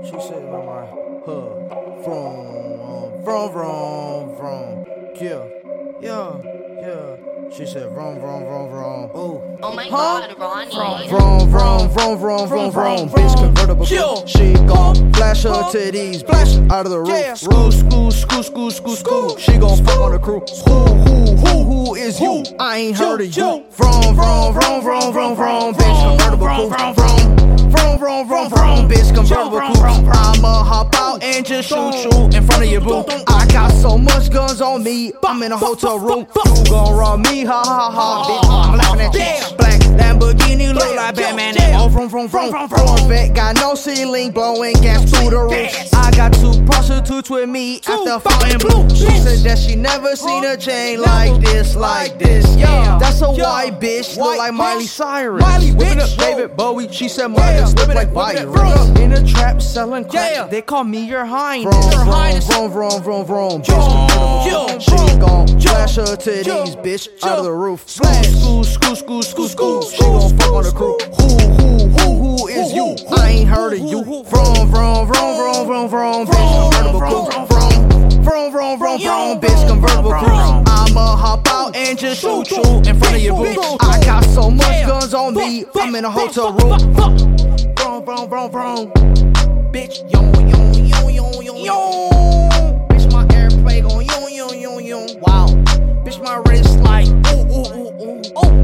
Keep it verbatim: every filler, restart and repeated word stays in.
She sitting on my hood. Vroom, vroom, vroom, vroom. Yeah, yeah, yeah. She said vroom, vroom, vroom, vroom. Ooh. Oh my Huh? god, Ronnie. Vroom, vroom, vroom, vroom, vroom, vroom. Bitch convertible. She gon' flash her titties, flash out of the roof. School, school, school, school, school, school. She gon' fuck on the crew. Who, who, who, who is you? I ain't heard of you. Vroom, vroom, vroom, vroom, vroom, vroom. Bitch convertible coupe. Vroom, vroom, vroom, vroom, vroom. Bitch convertible coupe. I'ma hop out and just shoot you in front of your boo. I got so much guns on me. I'm in a hotel room. You gon' rob me? Ha ha ha. Bitch, I'm laughing at you. Black Lamborghini look like Batman. Oh, vroom, vroom, vroom, vroom. Corvette got no ceiling, blowing gas through the roof. I got two prostitutes with me after falling blue. She said that she never seen a chain like this, like this. Yeah, that's a white bitch, look like Miley Cyrus. Whipping up David Bowie, she said Miley look like virus. In a trap selling crack, they call me your highness. Vroom, vroom, vroom, vroom, vroom. Bitch, she gon' flash her titties, bitch, out of the roof. School, school, school, school, school, school. She gon' fuck on the crew. Who, who, who, who is you? I ain't heard of you. Vroom, vroom, vroom, vroom, vroom, vroom. Bitch, convertible coupe. Vroom, vroom, vroom, vroom, vroom. Bitch, convertible coupe. I'ma hop out and just shoot you in front of your booth. I got so much guns on me. I'm in a hotel room. Vroom, vroom, vroom, vroom. Bitch, yo, yo, yo, yo, yo, yo. Bitch, my airplay gon' yo, yo, yo, yo. Wow. Bitch, my wrist like ooh, ooh, ooh, ooh. Oh.